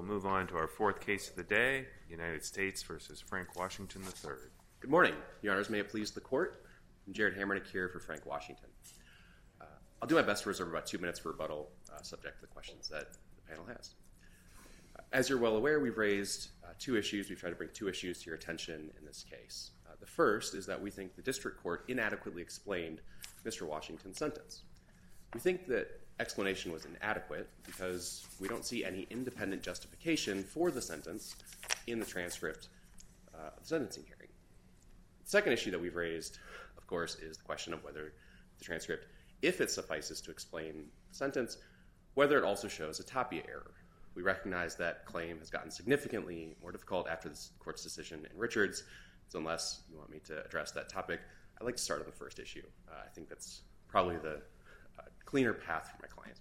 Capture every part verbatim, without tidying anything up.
move on to our fourth case of the day, United States v. Frank Washington the third. Good morning. Your Honors, may it please the Court. I'm Jared Hammernick here for Frank Washington. Uh, I'll do my best to reserve about two minutes for rebuttal, uh, subject to the questions that the panel has. Uh, as you're well aware, we've raised uh, two issues. We've tried to bring two issues to your attention in this case. Uh, the first is that we think the District Court inadequately explained Mister Washington's sentence. We think that explanation was inadequate because we don't see any independent justification for the sentence in the transcript uh, of the sentencing hearing. The second issue that we've raised, of course, is the question of whether the transcript, if it suffices to explain the sentence, whether it also shows a Tapia error. We recognize that claim has gotten significantly more difficult after this Court's decision in Richards, so unless you want me to address that topic, I'd like to start on the first issue. Uh, I think that's probably the uh, cleaner path for my client.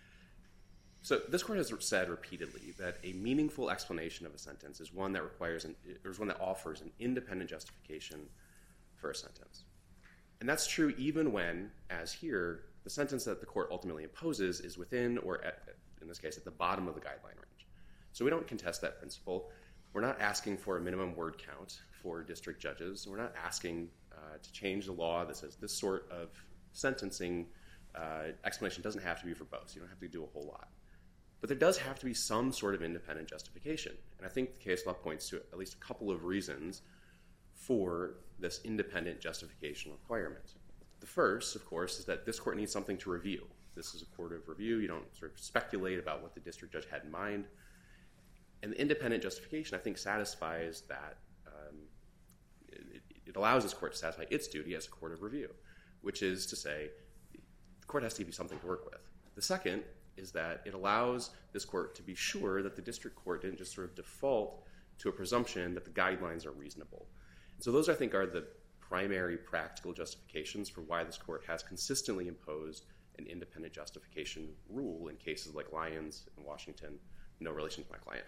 So this Court has said repeatedly that a meaningful explanation of a sentence is one that requires an, or is one that offers an independent justification for a sentence. And that's true even when, as here, the sentence that the Court ultimately imposes is within, or at, in this case, at the bottom of the guideline range. So we don't contest that principle. We're not asking for a minimum word count for district judges. We're not asking uh, to change the law that says this sort of sentencing uh, explanation doesn't have to be verbose. You don't have to do a whole lot. But there does have to be some sort of independent justification. And I think the case law points to at least a couple of reasons for this independent justification requirement. The first, of course, is that this Court needs something to review. This is a court of review. You don't sort of speculate about what the district judge had in mind. And the independent justification, I think, satisfies that. Um, it, it allows this Court to satisfy its duty as a court of review, which is to say the Court has to give you something to work with. The second is that it allows this Court to be sure that the district court didn't just sort of default to a presumption that the guidelines are reasonable. And so those, I think, are the primary practical justifications for why this Court has consistently imposed an independent justification rule in cases like Lyons and Washington, no relation to my client.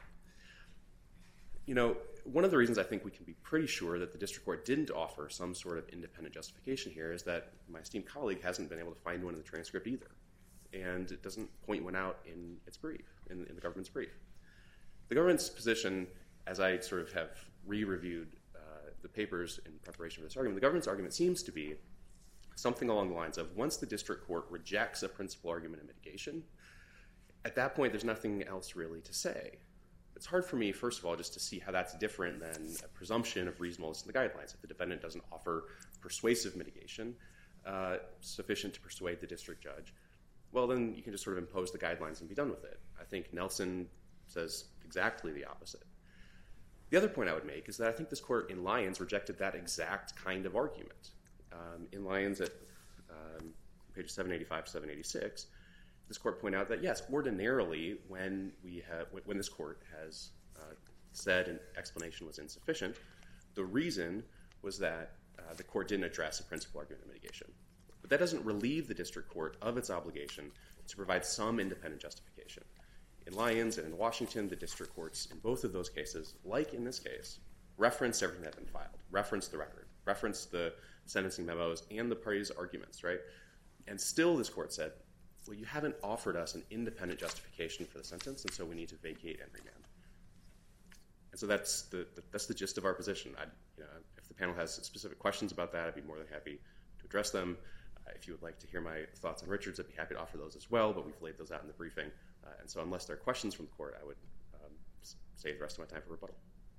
You know, one of the reasons I think we can be pretty sure that the district court didn't offer some sort of independent justification here is that my esteemed colleague hasn't been able to find one in the transcript either. And it doesn't point one out in its brief, in, in the government's brief. The government's position, as I sort of have re-reviewed uh, the papers in preparation for this argument, the government's argument seems to be something along the lines of once the district court rejects a principal argument of mitigation, at that point there's nothing else really to say. It's hard for me, first of all, just to see how that's different than a presumption of reasonableness in the guidelines. If the defendant doesn't offer persuasive mitigation uh, sufficient to persuade the district judge, well, then you can just sort of impose the guidelines and be done with it. I think Nelson says exactly the opposite. The other point I would make is that I think this Court in Lyons rejected that exact kind of argument. Um, in Lyons at um, pages seven eighty-five to seven eighty-six, this Court pointed out that, yes, ordinarily when we have, when this Court has uh, said an explanation was insufficient, the reason was that uh, the Court didn't address a principal argument of mitigation. But that doesn't relieve the district court of its obligation to provide some independent justification. In Lyons and in Washington, the district courts in both of those cases, like in this case, referenced everything that had been filed, referenced the record, referenced the sentencing memos and the parties' arguments, right? And still this Court said, well, you haven't offered us an independent justification for the sentence, and so we need to vacate and remand. And so that's the, the that's the gist of our position. I'd, you know, if the panel has specific questions about that, I'd be more than happy to address them. Uh, if you would like to hear my thoughts on Richards, I'd be happy to offer those as well, but we've laid those out in the briefing. Uh, and so unless there are questions from the Court, I would um, save the rest of my time for rebuttal.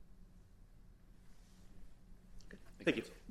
Okay. Thank, Thank you. you.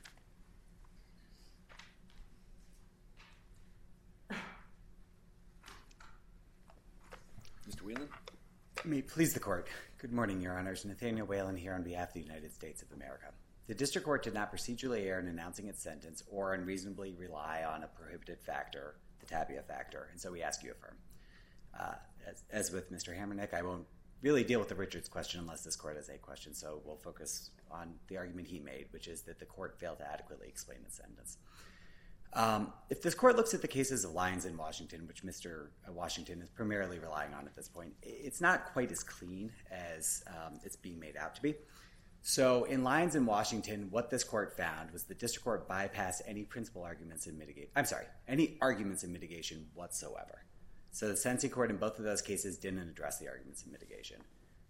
Mister Whelan? May it please the Court. Good morning, Your Honors. Nathaniel Whalen here on behalf of the United States of America. The District Court did not procedurally err in announcing its sentence or unreasonably rely on a prohibited factor, the Tapia factor, and so we ask you affirm. Uh, as, as with Mister Hammernick, I won't really deal with the Richards question unless this Court has a question, so we'll focus on the argument he made, which is that the Court failed to adequately explain its sentence. Um, if this Court looks at the cases of Lyons and Washington, which Mister Washington is primarily relying on at this point, it's not quite as clean as um, it's being made out to be. So in Lyons and Washington, what this Court found was the District Court bypassed any principal arguments in mitigation. I'm sorry, any arguments in mitigation whatsoever. So the sentencing court in both of those cases didn't address the arguments in mitigation.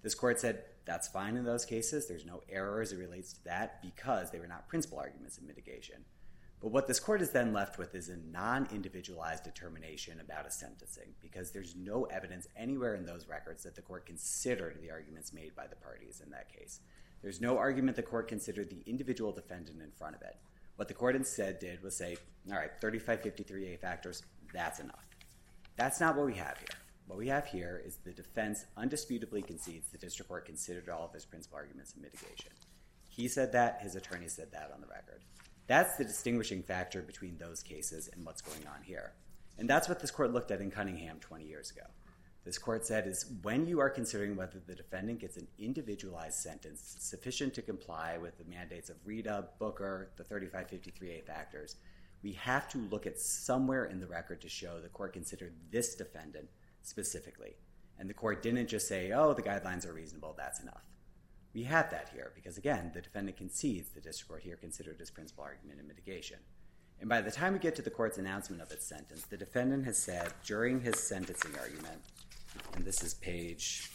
This court said that's fine in those cases. There's no error as it relates to that because they were not principal arguments of mitigation. But what this court is then left with is a non-individualized determination about a sentencing because there's no evidence anywhere in those records that the court considered the arguments made by the parties in that case. There's no argument the court considered the individual defendant in front of it. What the court instead did was say, all right, thirty-five fifty-three A factors, that's enough. That's not what we have here. What we have here is the defense undisputably concedes the district court considered all of his principal arguments of mitigation. He said that. His attorney said that on the record. That's the distinguishing factor between those cases and what's going on here. And that's what this court looked at in Cunningham twenty years ago. This court said is when you are considering whether the defendant gets an individualized sentence sufficient to comply with the mandates of Rita, Booker, the thirty-five fifty-three A factors, we have to look at somewhere in the record to show the court considered this defendant specifically. And the court didn't just say, oh, the guidelines are reasonable, that's enough. We have that here because, again, the defendant concedes the district court here considered his principal argument in mitigation. And by the time we get to the court's announcement of its sentence, the defendant has said during his sentencing argument, and this is page,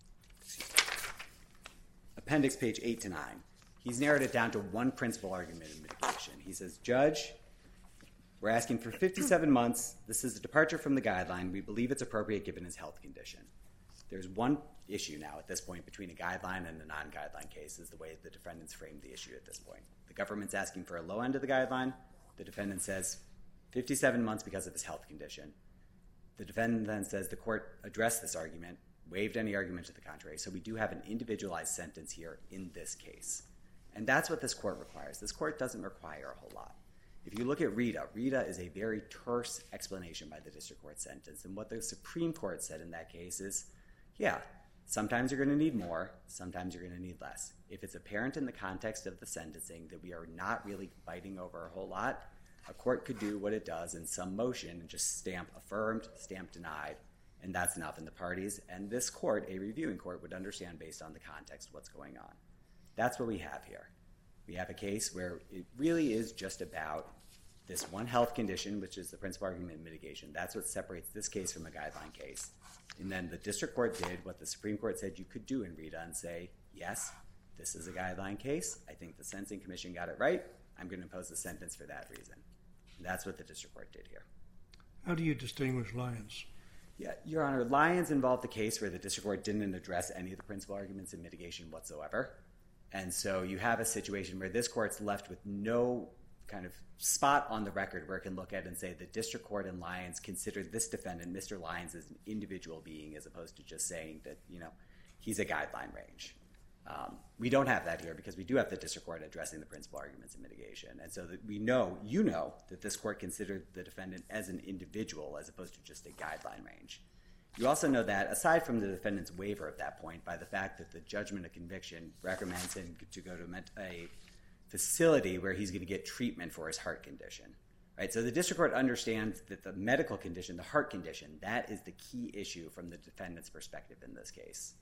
appendix page eight to nine, he's narrowed it down to one principal argument in mitigation. He says, Judge, we're asking for fifty-seven months. This is a departure from the guideline. We believe it's appropriate given his health condition. There's one issue now at this point between a guideline and a non-guideline case is the way the defendants framed the issue at this point. The government's asking for a low end of the guideline. The defendant says fifty-seven months because of his health condition. The defendant then says the court addressed this argument, waived any argument to the contrary, so we do have an individualized sentence here in this case. And that's what this court requires. This court doesn't require a whole lot. If you look at Rita, Rita is a very terse explanation by the district court sentence. And what the Supreme Court said in that case is, yeah, sometimes you're going to need more, sometimes you're going to need less. If it's apparent in the context of the sentencing that we are not really fighting over a whole lot, a court could do what it does in some motion and just stamp affirmed, stamp denied, and that's enough in the parties. And this court, a reviewing court, would understand based on the context what's going on. That's what we have here. We have a case where it really is just about this one health condition, which is the principal argument in mitigation. That's what separates this case from a guideline case. And then the district court did what the Supreme Court said you could do in Rita and say, yes, this is a guideline case. I think the Sentencing Commission got it right. I'm going to impose a sentence for that reason. And that's what the district court did here. How do you distinguish Lyons? Yeah, Your Honor, Lyons involved a case where the district court didn't address any of the principal arguments in mitigation whatsoever. And so you have a situation where this court's left with no kind of spot on the record where it can look at and say the district court in Lyons considered this defendant, Mister Lyons, as an individual being as opposed to just saying that, you know, he's a guideline range. Um, we don't have that here because we do have the district court addressing the principal arguments in mitigation. And so that we know, you know, that this court considered the defendant as an individual as opposed to just a guideline range. You also know that, aside from the defendant's waiver at that point, by the fact that the judgment of conviction recommends him to go to a facility where he's going to get treatment for his heart condition. Right? So the district court understands that the medical condition, the heart condition, that is the key issue from the defendant's perspective in this case.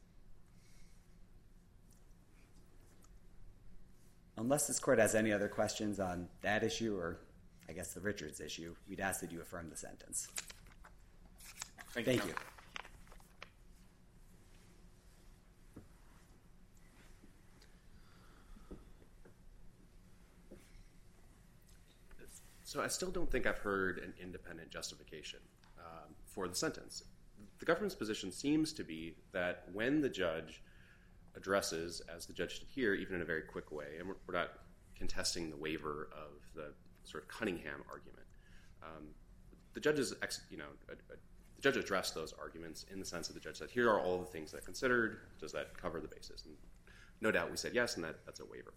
Unless this court has any other questions on that issue or, I guess, the Richards issue, we'd ask that you affirm the sentence. Thank, Thank you. you. So I still don't think I've heard an independent justification um, for the sentence. The government's position seems to be that when the judge addresses, as the judge did here, even in a very quick way, and we're, we're not contesting the waiver of the sort of Cunningham argument, um, the judge's, ex, you know, a, a, the judge addressed those arguments in the sense that the judge said, here are all the things that I considered. Does that cover the basis? And no doubt we said yes, and that, that's a waiver.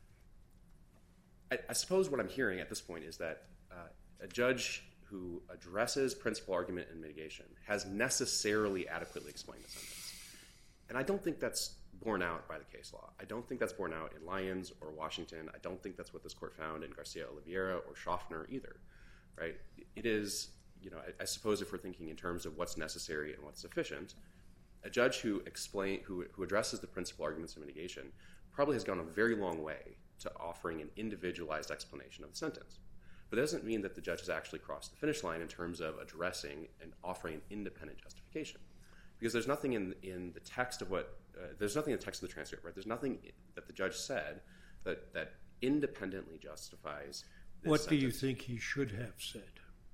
I, I suppose what I'm hearing at this point is that uh, a judge who addresses principal argument and mitigation has necessarily adequately explained the sentence. And I don't think that's borne out by the case law. I don't think that's borne out in Lyons or Washington. I don't think that's what this court found in Garcia Oliveira or Schaffner either, right? It is, you know, I, I suppose if we're thinking in terms of what's necessary and what's sufficient, a judge who explain who, who addresses the principal arguments of mitigation probably has gone a very long way to offering an individualized explanation of the sentence. But that doesn't mean that the judge has actually crossed the finish line in terms of addressing and offering an independent justification. because there's nothing in in the text of what uh, there's nothing in the text of the transcript, right? There's nothing that the judge said that that independently justifies this What do you sentence. think he should have said?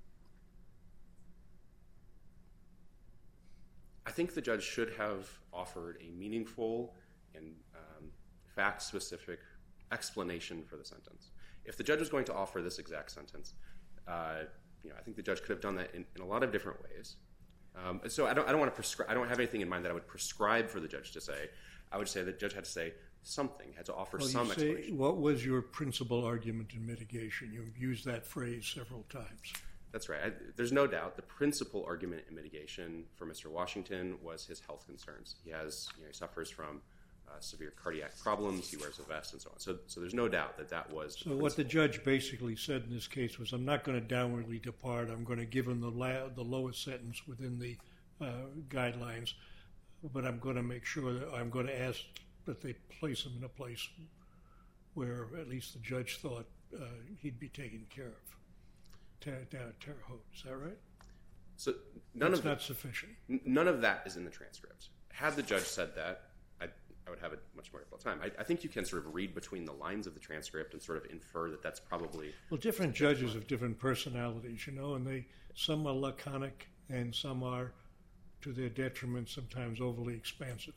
I think the judge should have offered a meaningful and um, fact-specific explanation for the sentence. If the judge was going to offer this exact sentence, uh, you know, I think the judge could have done that in, in a lot of different ways. Um, so I don't, I don't want to prescribe. I don't have anything in mind that I would prescribe for the judge to say. I would say the judge had to say something, had to offer Well, some you say, explanation. what was your principal argument in mitigation? You've used that phrase several times. That's right. I, there's no doubt the principal argument in mitigation for Mister Washington was his health concerns. He has, you know, he suffers from uh, severe cardiac problems. He wears a vest and so on. So, so there's no doubt that that was. So what the judge basically said in this case was, I'm not going to downwardly depart. I'm going to give him the la- the lowest sentence within the uh, guidelines, but I'm going to make sure that I'm going to ask that they place him in a place where at least the judge thought uh, he'd be taken care of. Ter- down at Terre Haute, is that right? So none That's of not sufficient. n- none of that is in the transcript. Had the judge said that, I, I would have a much more difficult time. I, I think you can sort of read between the lines of the transcript and sort of infer that that's probably. Well, different judges have different personalities, you know, and they some are laconic and some are, to their detriment, sometimes overly expansive.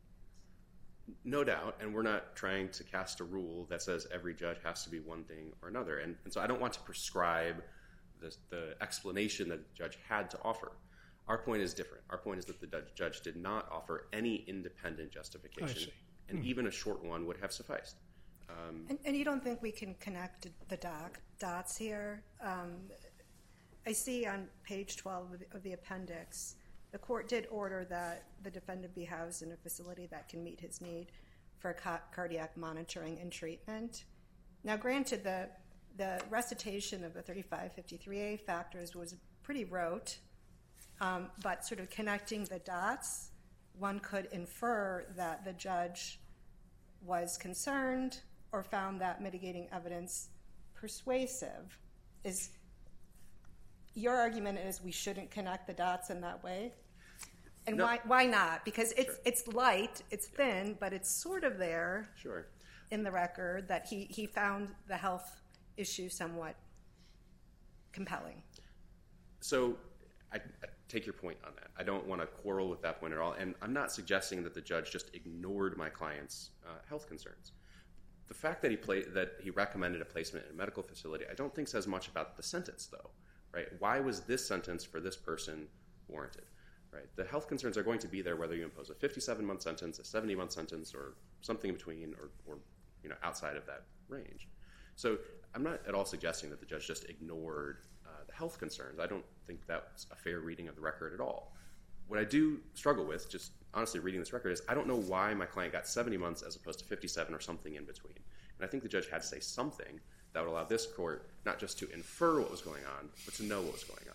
No doubt, and we're not trying to cast a rule that says every judge has to be one thing or another. And, and so I don't want to prescribe the, the explanation that the judge had to offer. Our point is different. Our point is that the judge did not offer any independent justification, I see. and Hmm. even a short one would have sufficed. Um, And, and you don't think we can connect the doc, dots here? Um, I see on page twelve of the, of the appendix, the court did order that the defendant be housed in a facility that can meet his need for ca- cardiac monitoring and treatment. Now, granted, the the recitation of the thirty-five fifty-three A factors was pretty rote, um, but sort of connecting the dots, one could infer that the judge was concerned or found that mitigating evidence persuasive. Is your argument is we shouldn't connect the dots in that way? And No. why why not? Because it's Sure. it's light, it's thin, but it's sort of there sure. in the record that he, he found the health issue somewhat compelling. So I, I take your point on that. I don't want to quarrel with that point at all. And I'm not suggesting that the judge just ignored my client's uh, health concerns. The fact that he pla- that he recommended a placement in a medical facility, I don't think says much about the sentence, though. Right? Why was this sentence for this person warranted? Right? The health concerns are going to be there whether you impose a fifty-seven month sentence, a seventy month sentence, or something in between, or, or you know, outside of that range. So I'm not at all suggesting that the judge just ignored uh, the health concerns. I don't think that's a fair reading of the record at all. What I do struggle with, just honestly reading this record, is I don't know why my client got seventy months as opposed to fifty-seven or something in between. And I think the judge had to say something that would allow this court not just to infer what was going on, but to know what was going on.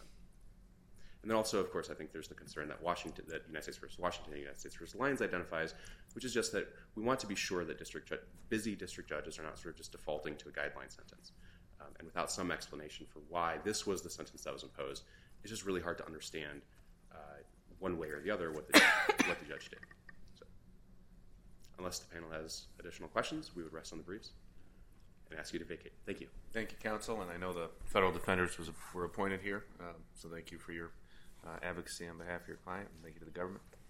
And then also, of course, I think there's the concern that Washington, that United States versus Washington, United States versus Lyons identifies, which is just that we want to be sure that district ju- busy district judges are not sort of just defaulting to a guideline sentence. Um, and without some explanation for why this was the sentence that was imposed, it's just really hard to understand uh, one way or the other what the, what the judge did. So, unless the panel has additional questions, we would rest on the briefs and ask you to vacate. Thank you. Thank you, counsel, and I know the federal defenders was, were appointed here, uh, so thank you for your uh, advocacy on behalf of your client, and thank you to the government.